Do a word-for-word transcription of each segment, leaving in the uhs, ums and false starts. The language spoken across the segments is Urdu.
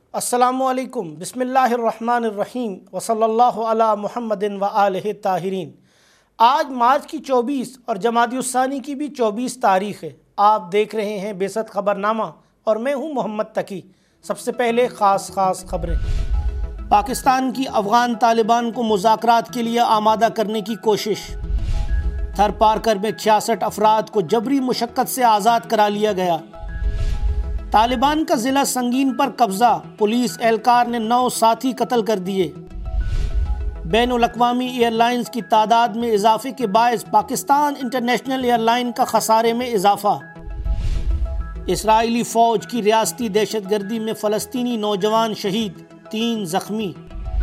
السلام علیکم، بسم اللہ الرحمن الرحیم، وصلی اللہ علی محمد و آلہ طاہرین۔ آج مارچ کی چوبیس اور جمادی الثانی کی بھی چوبیس تاریخ ہے۔ آپ دیکھ رہے ہیں بیست خبرنامہ اور میں ہوں محمد تقی۔ سب سے پہلے خاص خاص خبریں۔ پاکستان کی افغان طالبان کو مذاکرات کے لیے آمادہ کرنے کی کوشش۔ تھر پارکر میں چھیاسٹھ افراد کو جبری مشقت سے آزاد کرا لیا گیا۔ طالبان کا ضلع سنگین پر قبضہ، پولیس اہلکار نے نو ساتھی قتل کر دیے۔ بین الاقوامی ایئر لائنز کی تعداد میں اضافے کے باعث پاکستان انٹرنیشنل ایئر لائن کا خسارے میں اضافہ۔ اسرائیلی فوج کی ریاستی دہشت گردی میں فلسطینی نوجوان شہید، تین زخمی۔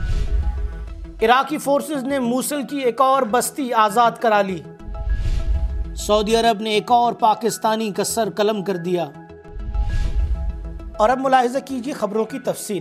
عراقی فورسز نے موصل کی ایک اور بستی آزاد کرا لی۔ سعودی عرب نے ایک اور پاکستانی کا سر قلم کر دیا۔ اور اب ملاحظہ کیجیے خبروں کی تفصیل۔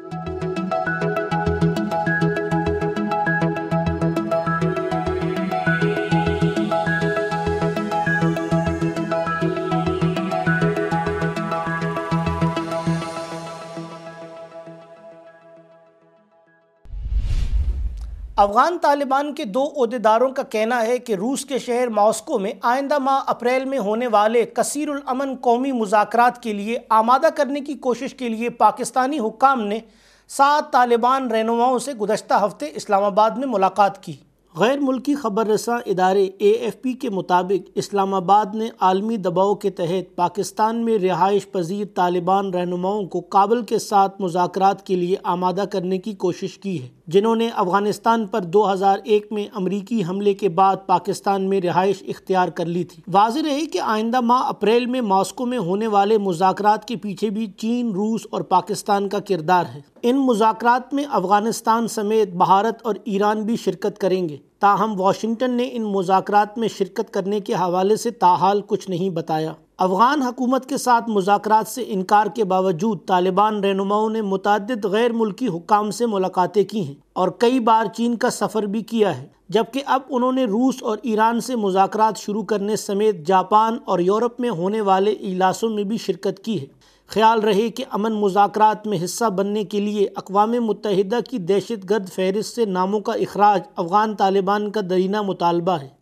افغان طالبان کے دو عہدیداروں کا کہنا ہے کہ روس کے شہر ماسکو میں آئندہ ماہ اپریل میں ہونے والے کثیر الامن قومی مذاکرات کے لیے آمادہ کرنے کی کوشش کے لیے پاکستانی حکام نے سات طالبان رہنماؤں سے گزشتہ ہفتے اسلام آباد میں ملاقات کی۔ غیر ملکی خبر رساں ادارے اے ایف پی کے مطابق اسلام آباد نے عالمی دباؤ کے تحت پاکستان میں رہائش پذیر طالبان رہنماؤں کو کابل کے ساتھ مذاکرات کے لیے آمادہ کرنے کی کوشش کی ہے، جنہوں نے افغانستان پر دو ہزار ایک میں امریکی حملے کے بعد پاکستان میں رہائش اختیار کر لی تھی۔ واضح رہے کہ آئندہ ماہ اپریل میں ماسکو میں ہونے والے مذاکرات کے پیچھے بھی چین، روس اور پاکستان کا کردار ہے۔ ان مذاکرات میں افغانستان سمیت بھارت اور ایران بھی شرکت کریں گے، تاہم واشنگٹن نے ان مذاکرات میں شرکت کرنے کے حوالے سے تاحال کچھ نہیں بتایا۔ افغان حکومت کے ساتھ مذاکرات سے انکار کے باوجود طالبان رہنماؤں نے متعدد غیر ملکی حکام سے ملاقاتیں کی ہیں اور کئی بار چین کا سفر بھی کیا ہے، جبکہ اب انہوں نے روس اور ایران سے مذاکرات شروع کرنے سمیت جاپان اور یورپ میں ہونے والے اجلاسوں میں بھی شرکت کی ہے۔ خیال رہے کہ امن مذاکرات میں حصہ بننے کے لیے اقوام متحدہ کی دہشت گرد فہرست سے ناموں کا اخراج افغان طالبان کا درینہ مطالبہ ہے۔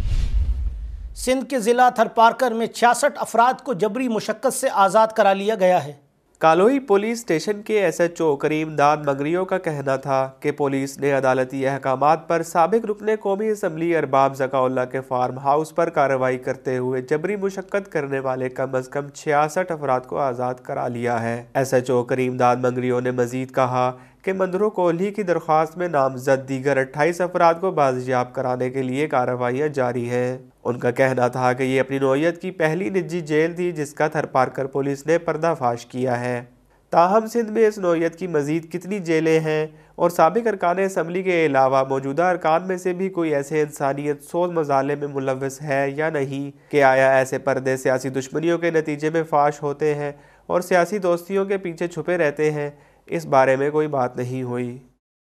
سندھ کے ضلع تھر پارکر میں چھیاسٹھ افراد کو جبری مشقت سے آزاد کرا لیا گیا ہے۔ کالوئی پولیس اسٹیشن کے S H O Karim Dad مگریوں کا کہنا تھا کہ پولیس نے عدالتی احکامات پر سابق رکن قومی اسمبلی ارباب ذکا اللہ کے فارم ہاؤس پر کارروائی کرتے ہوئے جبری مشقت کرنے والے کم از کم چھیاسٹھ افراد کو آزاد کرا لیا ہے۔ S H O Karim Dad مگریوں نے مزید کہا کہ مندرو کوہلی کی درخواست میں نامزد دیگر اٹھائیس افراد کو بازیاب کرانے کے لیے کارروائیاں جاری ہیں۔ ان کا کہنا تھا کہ یہ اپنی نوعیت کی پہلی نجی جیل تھی جس کا تھر پارکر پولیس نے پردہ فاش کیا ہے۔ تاہم سندھ میں اس نوعیت کی مزید کتنی جیلیں ہیں اور سابق ارکان اسمبلی کے علاوہ موجودہ ارکان میں سے بھی کوئی ایسے انسانیت سوز مظالم میں ملوث ہے یا نہیں، کہ آیا ایسے پردے سیاسی دشمنیوں کے نتیجے میں فاش ہوتے ہیں اور سیاسی دوستیوں کے پیچھے چھپے رہتے ہیں، اس بارے میں کوئی بات نہیں ہوئی۔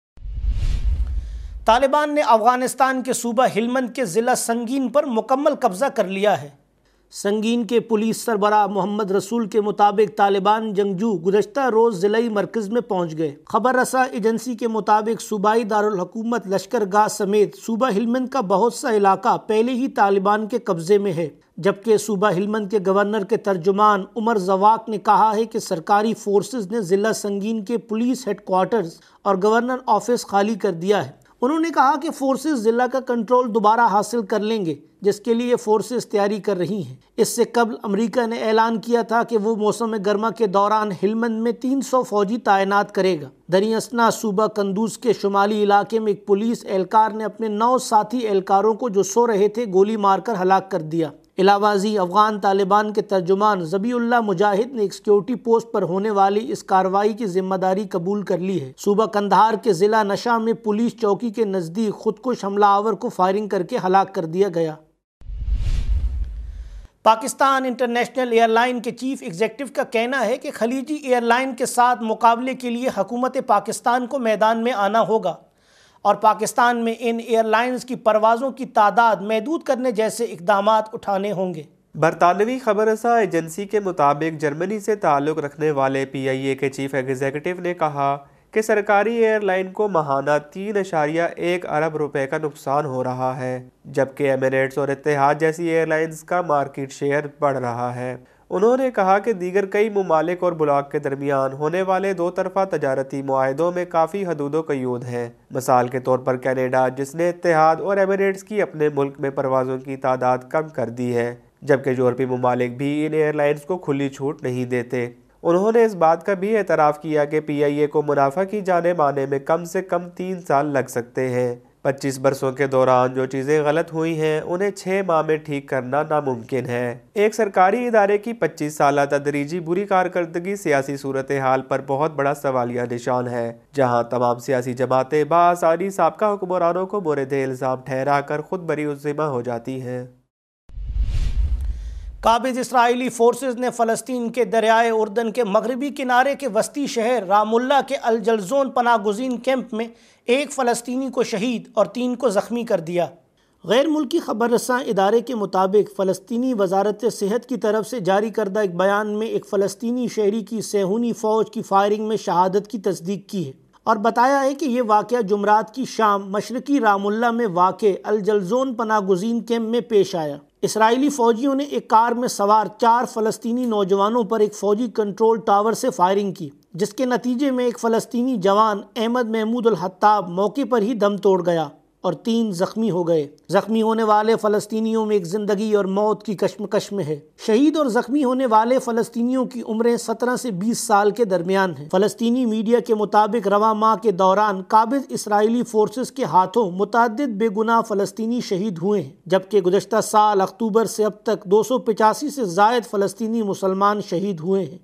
طالبان نے افغانستان کے صوبہ ہلمند کے ضلع سنگین پر مکمل قبضہ کر لیا ہے۔ سنگین کے پولیس سربراہ محمد رسول کے مطابق طالبان جنگجو گزشتہ روز ضلعی مرکز میں پہنچ گئے۔ خبر رساں ایجنسی کے مطابق صوبائی دارالحکومت لشکر گاہ سمیت صوبہ ہلمند کا بہت سا علاقہ پہلے ہی طالبان کے قبضے میں ہے، جبکہ صوبہ ہلمند کے گورنر کے ترجمان عمر زواق نے کہا ہے کہ سرکاری فورسز نے ضلع سنگین کے پولیس ہیڈ کوارٹرز اور گورنر آفس خالی کر دیا ہے۔ انہوں نے کہا کہ فورسز ضلع کا کنٹرول دوبارہ حاصل کر لیں گے، جس کے لیے فورسز تیاری کر رہی ہیں۔ اس سے قبل امریکہ نے اعلان کیا تھا کہ وہ موسم گرما کے دوران ہلمند میں تین سو فوجی تعینات کرے گا۔ دریں اثنا صوبہ قندوز کے شمالی علاقے میں ایک پولیس اہلکار نے اپنے نو ساتھی اہلکاروں کو جو سو رہے تھے گولی مار کر ہلاک کر دیا۔ علاوہ ازیں افغان طالبان کے ترجمان ذبیح اللہ مجاہد نے ایک سیکیورٹی پوسٹ پر ہونے والی اس کارروائی کی ذمہ داری قبول کر لی ہے۔ صوبہ قندھار کے ضلع نشہ میں پولیس چوکی کے نزدیک خودکش حملہ آور کو فائرنگ کر کے ہلاک کر دیا گیا۔ پاکستان انٹرنیشنل ایئر لائن کے چیف ایگزیکٹو کا کہنا ہے کہ خلیجی ایئر لائن کے ساتھ مقابلے کے لیے حکومت پاکستان کو میدان میں آنا ہوگا اور پاکستان میں ان ایئر لائنز کی پروازوں کی تعداد محدود کرنے جیسے اقدامات اٹھانے ہوں گے۔ برطانوی خبر رساں ایجنسی کے مطابق جرمنی سے تعلق رکھنے والے پی آئی اے کے چیف ایگزیکٹو نے کہا کہ سرکاری ایئر لائن کو ماہانہ تین اشاریہ ایک ارب روپے کا نقصان ہو رہا ہے، جبکہ ایمریٹس اور اتحاد جیسی ایئر لائنز کا مارکیٹ شیئر بڑھ رہا ہے۔ انہوں نے کہا کہ دیگر کئی ممالک اور بلاک کے درمیان ہونے والے دو طرفہ تجارتی معاہدوں میں کافی حدود و قیود ہیں۔ مثال کے طور پر کینیڈا، جس نے اتحاد اور ایمریٹس کی اپنے ملک میں پروازوں کی تعداد کم کر دی ہے، جبکہ یورپی ممالک بھی ان ایئر لائنز کو کھلی چھوٹ نہیں دیتے۔ انہوں نے اس بات کا بھی اعتراف کیا کہ پی آئی اے کو منافع کی جانب آنے میں کم سے کم تین سال لگ سکتے ہیں۔ پچیس برسوں کے دوران جو چیزیں غلط ہوئی ہیں انہیں چھ ماہ میں ٹھیک کرنا ناممکن ہے۔ ایک سرکاری ادارے کی پچیس سالہ تدریجی بری کارکردگی سیاسی صورتحال پر بہت بڑا سوالیہ نشان ہے، جہاں تمام سیاسی جماعتیں بآسانی سابقہ حکمرانوں کو مورد الزام ٹھہرا کر خود بری الذمہ ہو جاتی ہیں۔ قابض اسرائیلی فورسز نے فلسطین کے دریائے اردن کے مغربی کنارے کے وسطی شہر رام اللہ کے الجلزون پناہ گزین کیمپ میں ایک فلسطینی کو شہید اور تین کو زخمی کر دیا۔ غیر ملکی خبر رساں ادارے کے مطابق فلسطینی وزارت صحت کی طرف سے جاری کردہ ایک بیان میں ایک فلسطینی شہری کی صہیونی فوج کی فائرنگ میں شہادت کی تصدیق کی ہے اور بتایا ہے کہ یہ واقعہ جمعرات کی شام مشرقی رام اللہ میں واقع الجلزون پناہ گزین کیمپ میں پیش آیا۔ اسرائیلی فوجیوں نے ایک کار میں سوار چار فلسطینی نوجوانوں پر ایک فوجی کنٹرول ٹاور سے فائرنگ کی، جس کے نتیجے میں ایک فلسطینی جوان احمد محمود الحطاب موقع پر ہی دم توڑ گیا اور تین زخمی ہو گئے۔ زخمی ہونے والے فلسطینیوں میں ایک زندگی اور موت کی کشمکش میں ہے۔ شہید اور زخمی ہونے والے فلسطینیوں کی عمریں سترہ سے بیس سال کے درمیان ہیں۔ فلسطینی میڈیا کے مطابق رواں ماہ کے دوران قابض اسرائیلی فورسز کے ہاتھوں متعدد بے گناہ فلسطینی شہید ہوئے ہیں، جبکہ گزشتہ سال اکتوبر سے اب تک دو سو پچاسی سے زائد فلسطینی مسلمان شہید ہوئے ہیں۔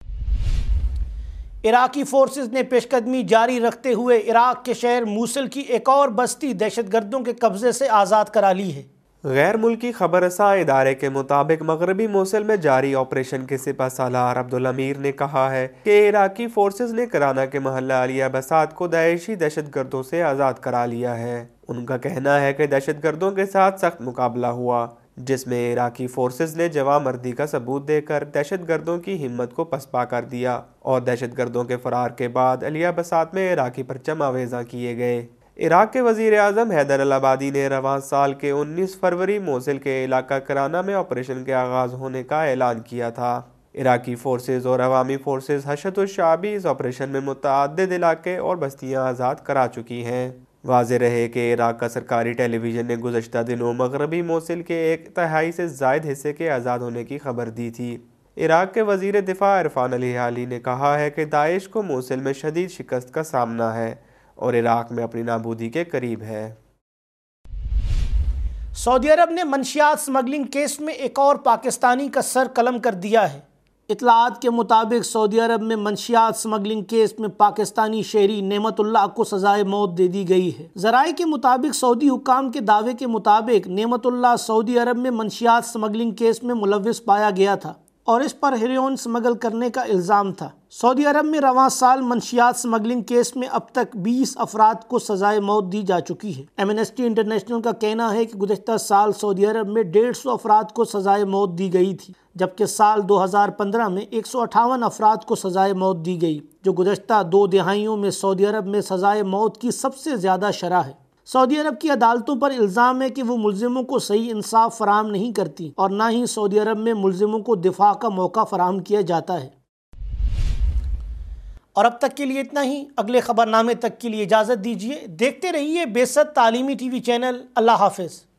عراقی فورسز نے پیش قدمی جاری رکھتے ہوئے عراق کے شہر موصل کی ایک اور بستی دہشت گردوں کے قبضے سے آزاد کرا لی ہے۔ غیر ملکی خبر رساں ادارے کے مطابق مغربی موصل میں جاری آپریشن کے سپہ سالار عبدالامیر نے کہا ہے کہ عراقی فورسز نے کرانہ کے محلہ علیہ بسات کو داعشی دہشت گردوں سے آزاد کرا لیا ہے۔ ان کا کہنا ہے کہ دہشت گردوں کے ساتھ سخت مقابلہ ہوا، جس میں عراقی فورسز نے جواں مردی کا ثبوت دے کر دہشت گردوں کی ہمت کو پسپا کر دیا اور دہشت گردوں کے فرار کے بعد علیہ بسات میں عراقی پرچم آویزاں کیے گئے۔ عراق کے وزیر اعظم حیدر العبادی نے رواں سال کے انیس فروری موصل کے علاقہ کرانہ میں آپریشن کے آغاز ہونے کا اعلان کیا تھا۔ عراقی فورسز اور عوامی فورسز حشد الشعبی اس آپریشن میں متعدد علاقے اور بستیاں آزاد کرا چکی ہیں۔ واضح رہے کہ عراق کا سرکاری ٹیلی ویژن نے گزشتہ دنوں مغربی موصل کے ایک تہائی سے زائد حصے کے آزاد ہونے کی خبر دی تھی۔ عراق کے وزیر دفاع عرفان الہلالی نے کہا ہے کہ داعش کو موصل میں شدید شکست کا سامنا ہے اور عراق میں اپنی نابودی کے قریب ہے۔ سعودی عرب نے منشیات سمگلنگ کیس میں ایک اور پاکستانی کا سر قلم کر دیا ہے۔ اطلاعات کے مطابق سعودی عرب میں منشیات سمگلنگ کیس میں پاکستانی شہری نعمت اللہ کو سزائے موت دے دی گئی ہے۔ ذرائع کے مطابق سعودی حکام کے دعوے کے مطابق نعمت اللہ سعودی عرب میں منشیات سمگلنگ کیس میں ملوث پایا گیا تھا اور اس پر ہیروئن سمگل کرنے کا الزام تھا۔ سعودی عرب میں رواں سال منشیات سمگلنگ کیس میں اب تک بیس افراد کو سزائے موت دی جا چکی ہے۔ ایمنسٹی انٹرنیشنل کا کہنا ہے کہ گزشتہ سال سعودی عرب میں ڈیڑھ سو افراد کو سزائے موت دی گئی تھی، جبکہ سال دو ہزار پندرہ میں ایک سو اٹھاون افراد کو سزائے موت دی گئی، جو گزشتہ دو دہائیوں میں سعودی عرب میں سزائے موت کی سب سے زیادہ شرح ہے۔ سعودی عرب کی عدالتوں پر الزام ہے کہ وہ ملزموں کو صحیح انصاف فراہم نہیں کرتی اور نہ ہی سعودی عرب میں ملزموں کو دفاع کا موقع فراہم کیا جاتا ہے۔ اور اب تک کے لیے اتنا ہی۔ اگلے خبر نامے تک کے لیے اجازت دیجیے۔ دیکھتے رہیے بے سد تعلیمی ٹی وی چینل۔ اللہ حافظ۔